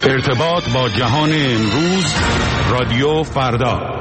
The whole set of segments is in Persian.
ارتباط با جهان امروز، رادیو فردا.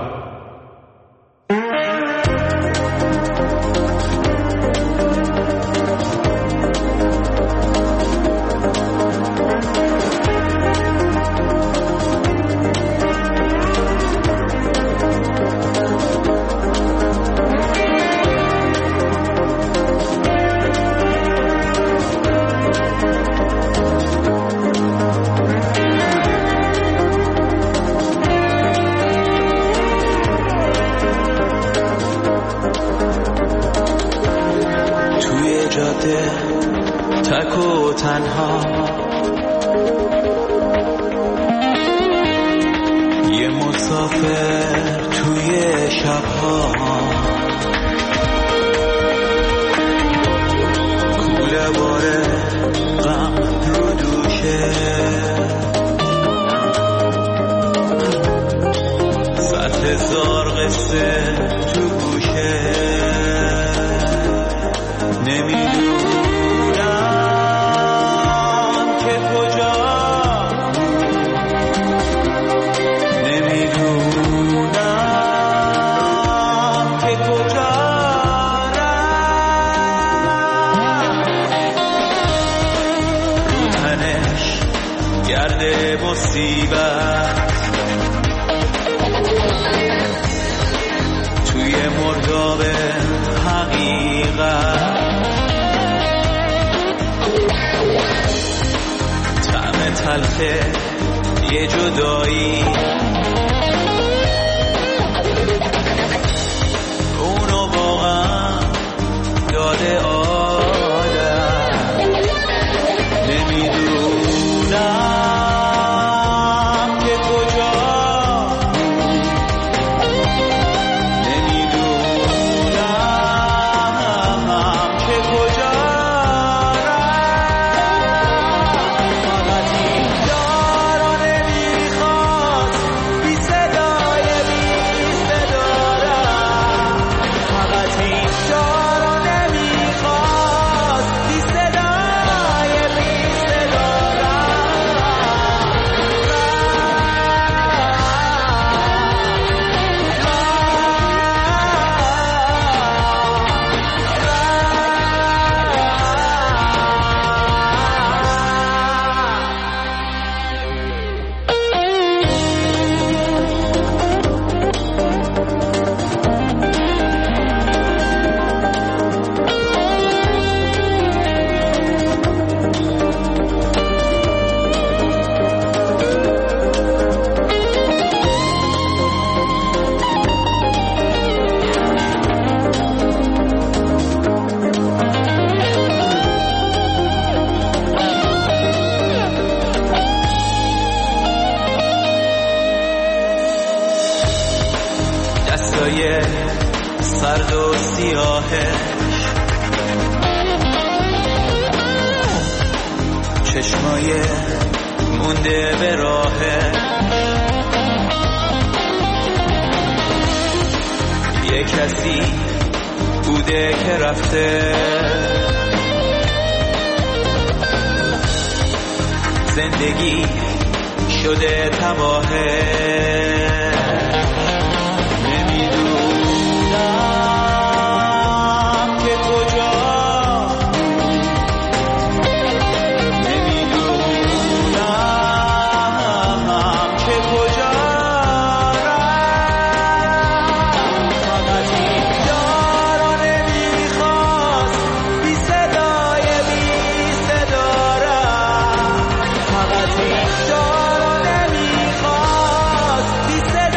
تک و تنها یه مسافر توی شبها، کوله باره غم رو دوشه، صد هزار قصه تو گوشه، نمیدونم که کجا، نمیدونم که کجا رفت، رو تنش گرده مصیبت، توی مرداب حقیقت، طعم تلخه یه جدایی، اونو واقعا داده آدم، نمیدونم که کجا، نمیدونم که کجا سرد و سیاهش، چشمای مونده به راهش، یه کسی بوده که رفته، زندگی شده تباهه، فقط این جا رو نمیخواست، بی صدا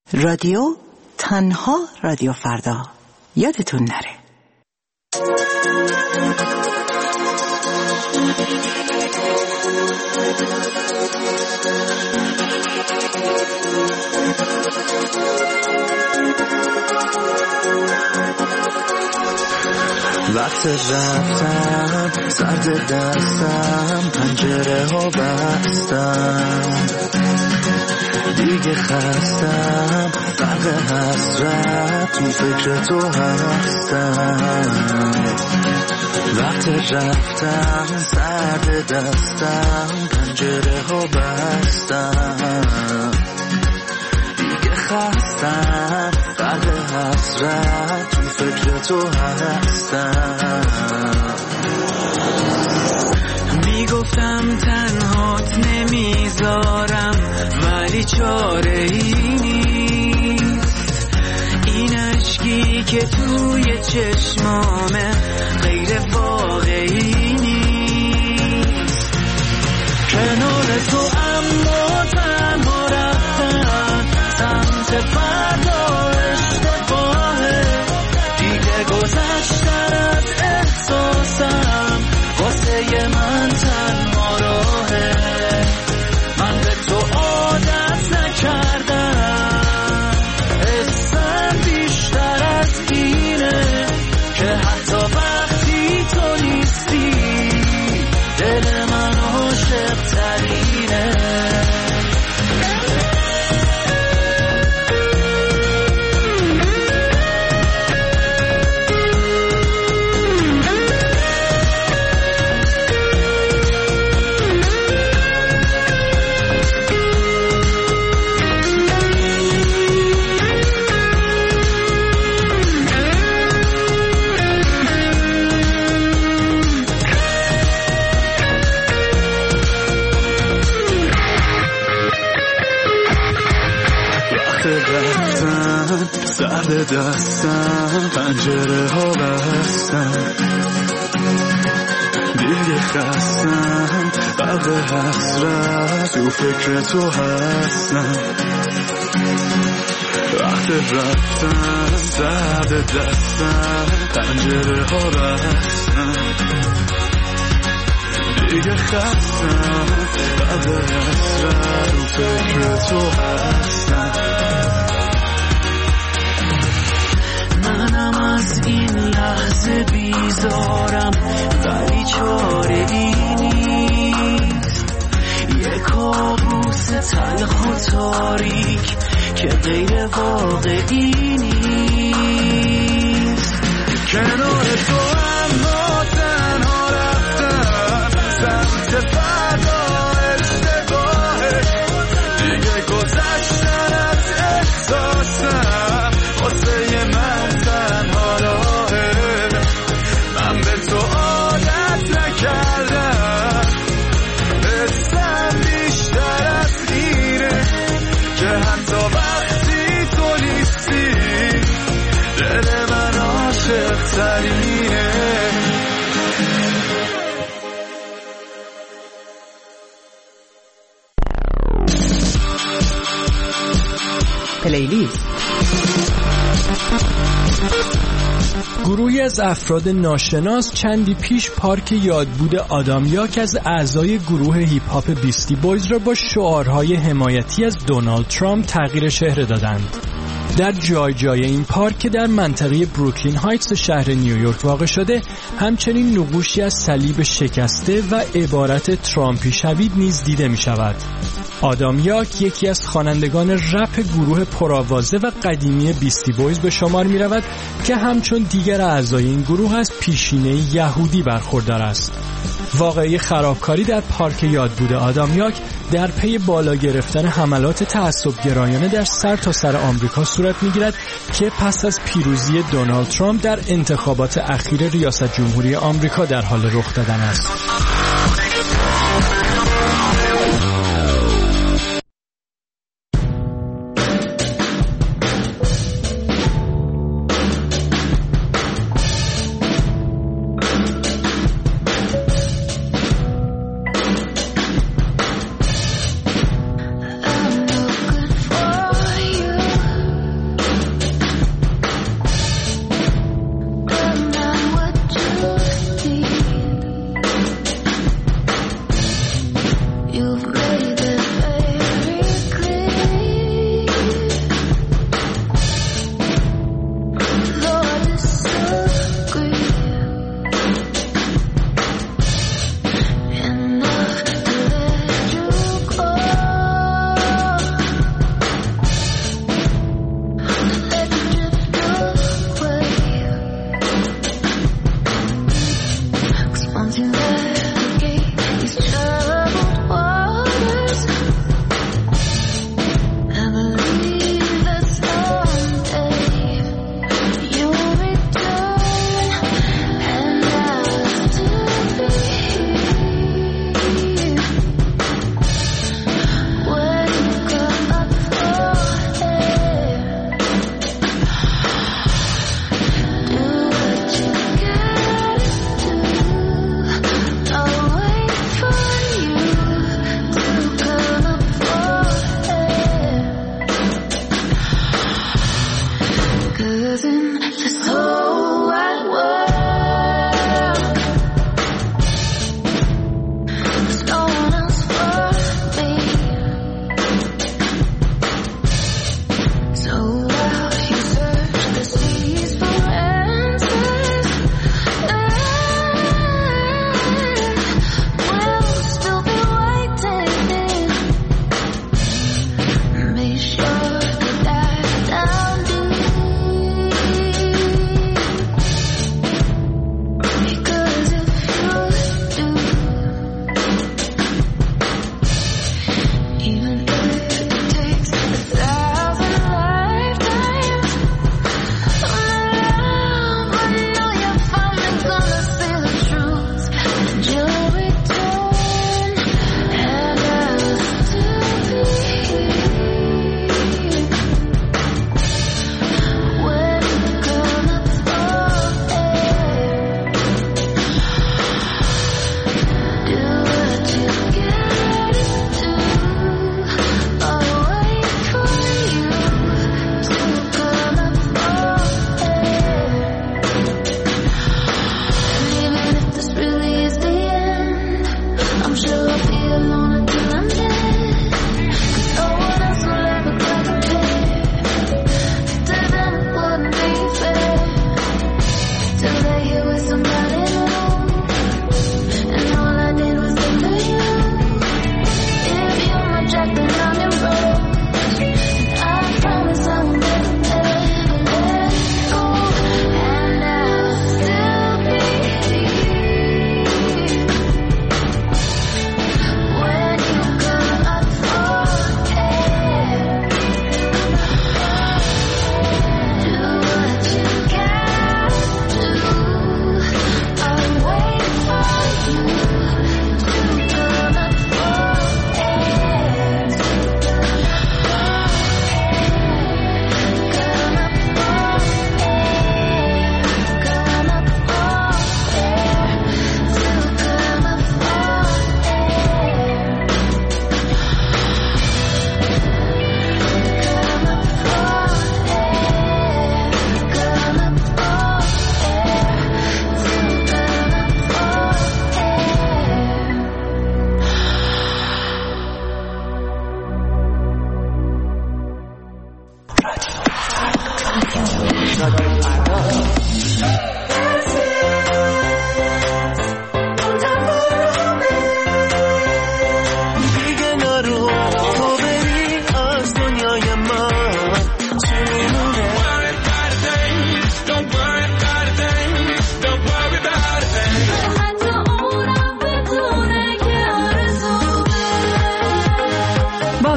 رادیو تنها رادیو فردا، یادتون نره. وقت رفتم سرد دستم، پنجره ها بستم، دیگه خستم، فرق حسرت تو فکر تو هستم. وقت رفتم سرد دستم، پنجره ها بستم، دیگه خستم، فرق حسرت تو فکر تو هستم. میگفتم تنهات نمیذارم، ولی چاره ای نیست. این اشکی که توی چشمامه غیر واقعی نیست. کنار تو اما تنها رفتن سمت فردا اشتباهه. دیگه گذشتن از احساسم واسه من تنها راهه. من به تو عادت نکردم، حسم بیشتر از اینه که حتی وقتی تو نیستی دل من عاشق ترینه. سرد دستم، پنجره ها بستم، دیگه خستم، فرق حسرت تو فکر تو هستم. وقت رفتم سرد دستم، پنجره ها بستم، دیگه خستم، فرق حسرت تو فکر تو هستم. منم از این لحظه بیزارم، ولی چاره ای نیست. یک کابوس تلخ و تاریک که غیر واقعی نیست. کنار تو اما تنها رفتم سمت فردا اشتباهه. دیگه گذشتن از احساسم واسه من تنها راهه. من به تو عادت نکردم، حسم بیشتر از اینه که حتی وقتی تو نیستی دل من عاشق ترینه. پلیلیست. گروهی از افراد ناشناس چندی پیش پارک یادبود آدامیاک از اعضای گروه هیپ هاپ بیستی بویز را با شعارهای حمایتی از دونالد ترامپ تغییر چهره دادند. در جای این پارک که در منطقه بروکلین هایتس شهر نیویورک واقع شده، همچنین نقوشی از صلیب شکسته و عبارت ترامپی شوید نیز دیده می شود. آدامیاک یکی از خوانندگان رپ گروه پرآوازه و قدیمی بیستی بویز به شمار می رود که همچون دیگر اعضای این گروه از پیشینه یهودی برخوردار است. واقعه خرابکاری در پارک یادبود آدامیاک در پی بالا گرفتن حملات تعصب‌گرایانه در سرتاسر آمریکا صورت می‌گیرد که پس از پیروزی دونالد ترامپ در انتخابات اخیر ریاست جمهوری آمریکا در حال رخ دادن است.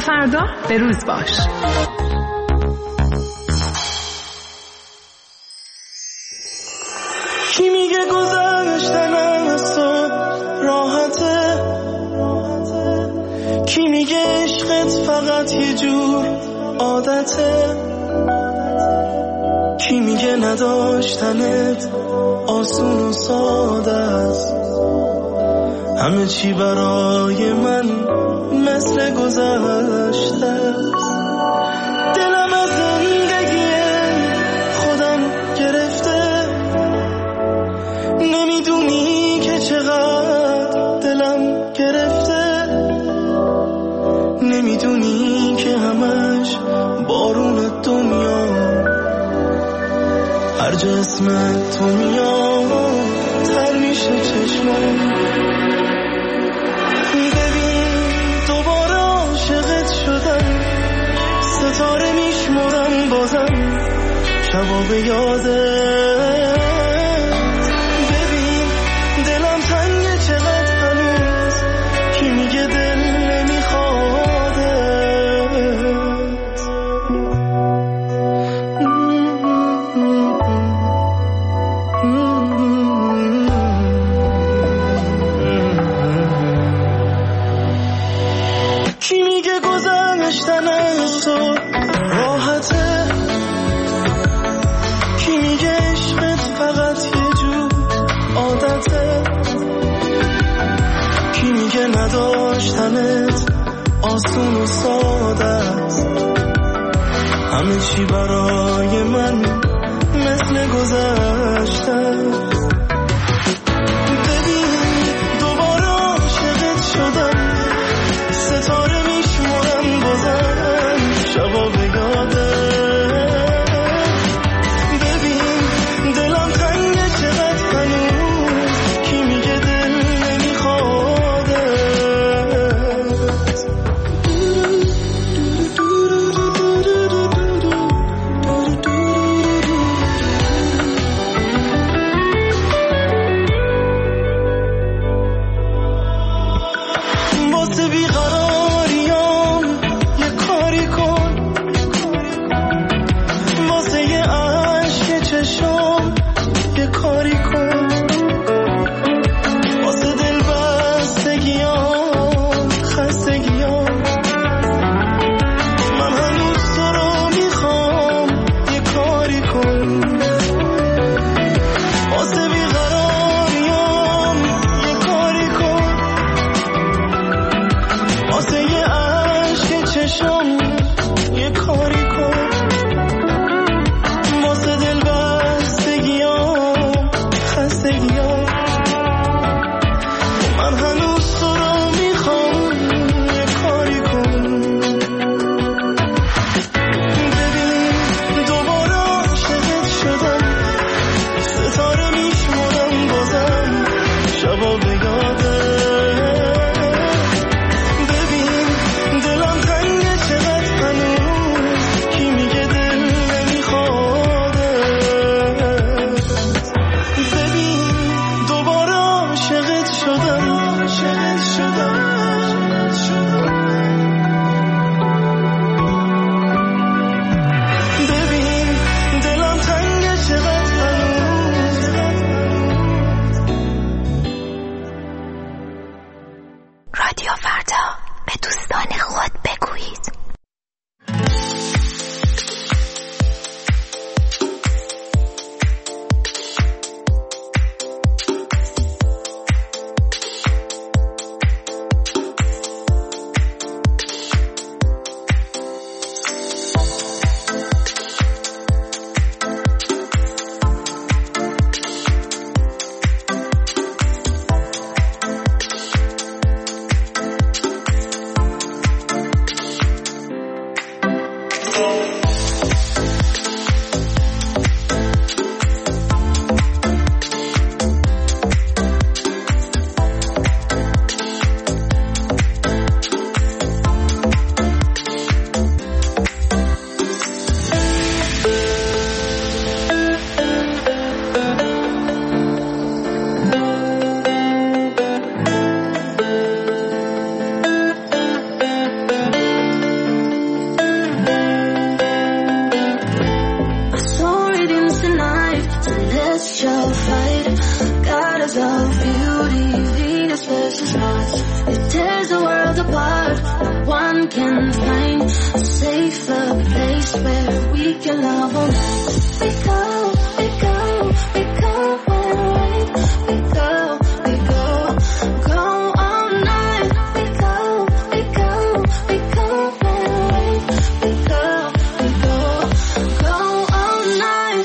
فردا به روز باش. کی میگه گذشتن از تو راحته؟ کی میگه عشقت فقط یه جور عادته؟ کی میگه نداشتنت آسون و ساده است؟ همه چی برای من مثل گذشته است. دلم از زندگی خودم گرفته، نمیدونی که چقدر دلم گرفته، نمیدونی که همش بارون دنیا هر جا اسم تو میاد تر میشه چشمم. دوباره عاشقت شدم، ستاره میشمرم بازم شبا به یادت. ببین دلم تنگه چقدر هنوز، کی میگه دل نمیخوادت؟ کی میگه گذشتن از تو راحته؟ کی میگه عشقت فقط یه جور عادته؟ کی میگه نداشتنت آسون و ساده است؟ همه چی برای من مثل گذشته است. ببین دوباره عاشقت شدم، ستاره میشمرم بازم شبا به یادت. ببین دلم تنگه چقدر هنوز، کی میگه دل نمیخوادت؟ واسه بیقراریام یه کاری کن، واسه یه عشق چشم یه کاری کن، واسه دل بستگیام خستگیام من هنوز تو رو میخوام یه کاری کن. واسه بیقراریام یه کاری کن، واسه یه عشق چشم یه کاری کن، واسه دل بستگیام خستگیام من هنوز تو رو میخوام یه کاری کن. ببین دوباره عاشقت شدم، ستاره میشمرم بازم شبا به یادت. دلم تنگه چقدر هنوز، کی میگه دل نمیخوادت؟ ببین دوباره عاشقت شدم، عاشقت شدم. ببین دلم تنگه چقدر هنوز. رادیو فردا، به دوستان خود بگویید. us. It tears the world apart. One can find a safer place where we can love all night. We go, we go, we go where the rain. We go, we go, go all night. We go, we go, we go where the rain. We go, we go, go all night.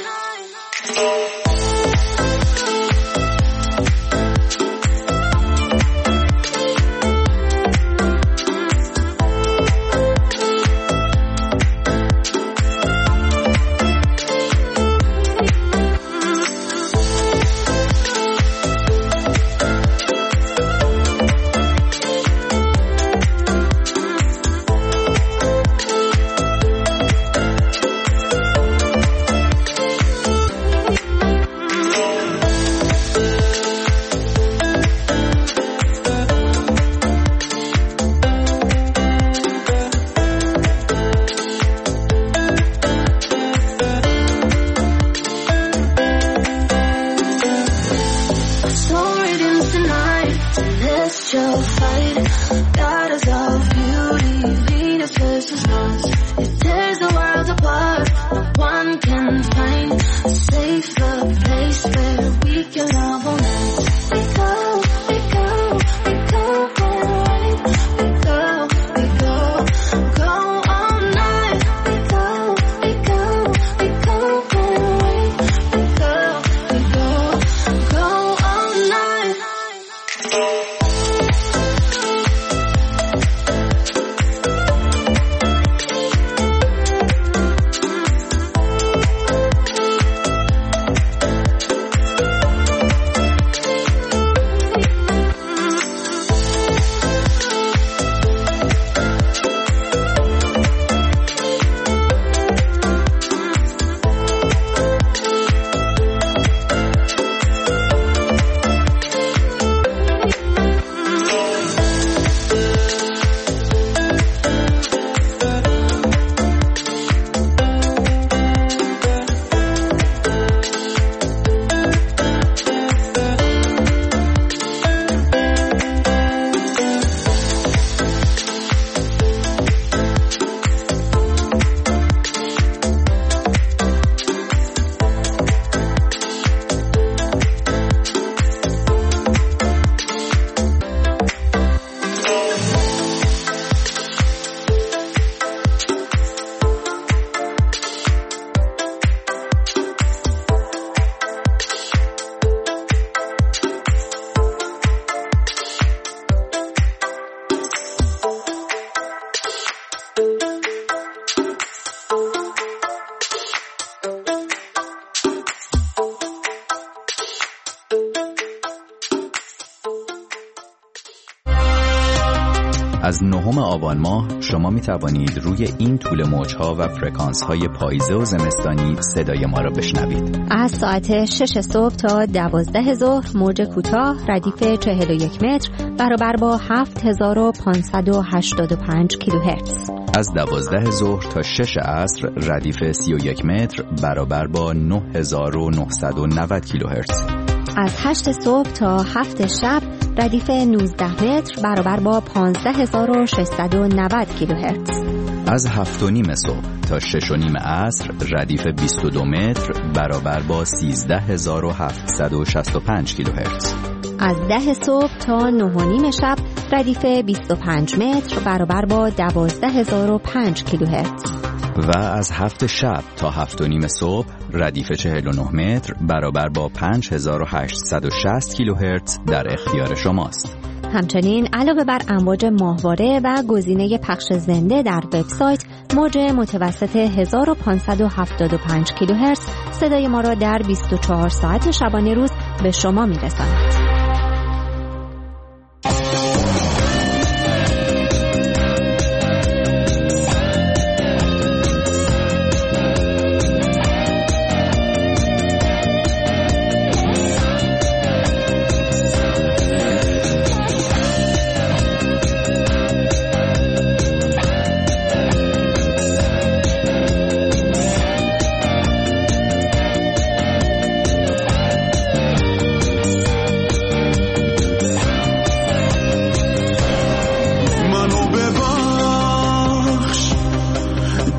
از 9 آبان ماه شما می توانید روی این طول موجها و فرکانس های پاییزه و زمستانی صدای ما را بشنوید. از ساعت 6 صبح تا 12 ظهر موج کوتاه ردیف 41 متر برابر با 7585 کیلوهرتز. از 12 ظهر تا 6 عصر ردیف 31 متر برابر با 9990 کیلوهرتز. از 8 صبح تا 7 شب ردیف 19 متر برابر با 15690 کیلوهرتز. از 7:30 صبح تا 6:30 عصر ردیف 22 متر برابر با 13765 کیلوهرتز. از 10 صبح تا 9:30 شب ردیف 25 متر برابر با 12005 کیلوهرتز. و از 7 شب تا 7:30 صبح ردیف 49 متر برابر با 5860 کیلوهرتز در اختیار شماست. همچنین علاوه بر امواج ماهواره و گزینه پخش زنده در وبسایت، موج متوسط 1575 کیلوهرتز صدای ما را در 24 ساعت شبانه روز به شما می‌رساند.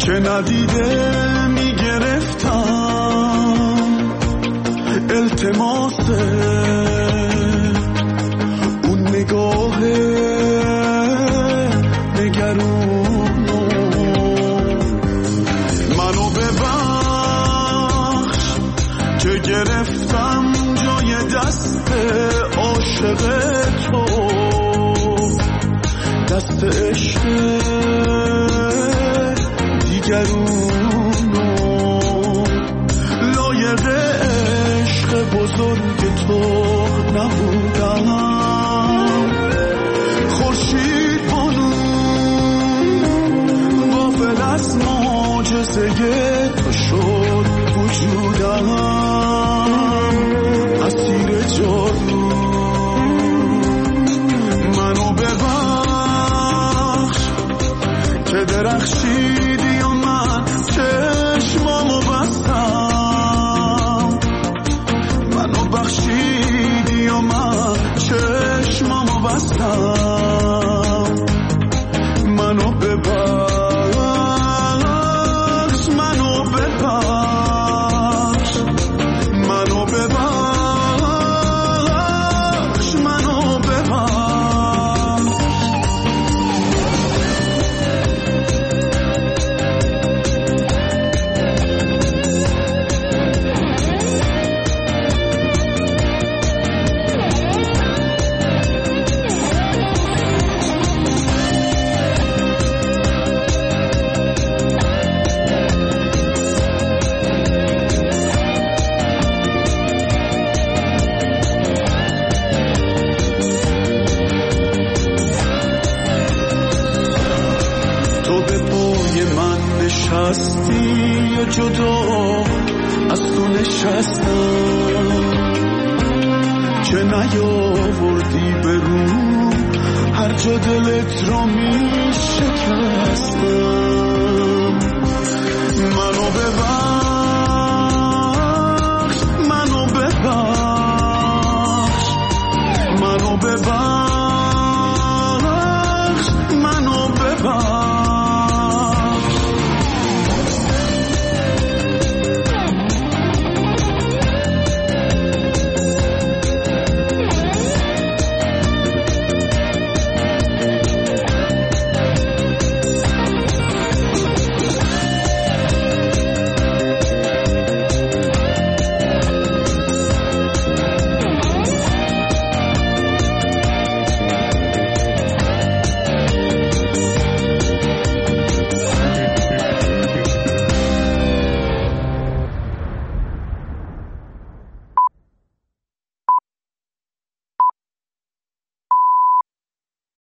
که ندیده میگرفتم التماسه اون نگاه نگرونو منو ببخش که گرفتم جای دست عاشق تو دست عشق دیگرونو لایق عشق بزرگ تو نبودم خورشید بانو غافل از معجزه تو شد وجودم اسیر جادو منو ببخش که درخشیدی و من چشمامو بستم منو بخشیدی و من چشمامو بستم منو ببخش منو ببخش منو ببخش منو ببخش نشستی یا جدا از تو نشستم که نیاوردی به رو هر جا دلت را می شکستم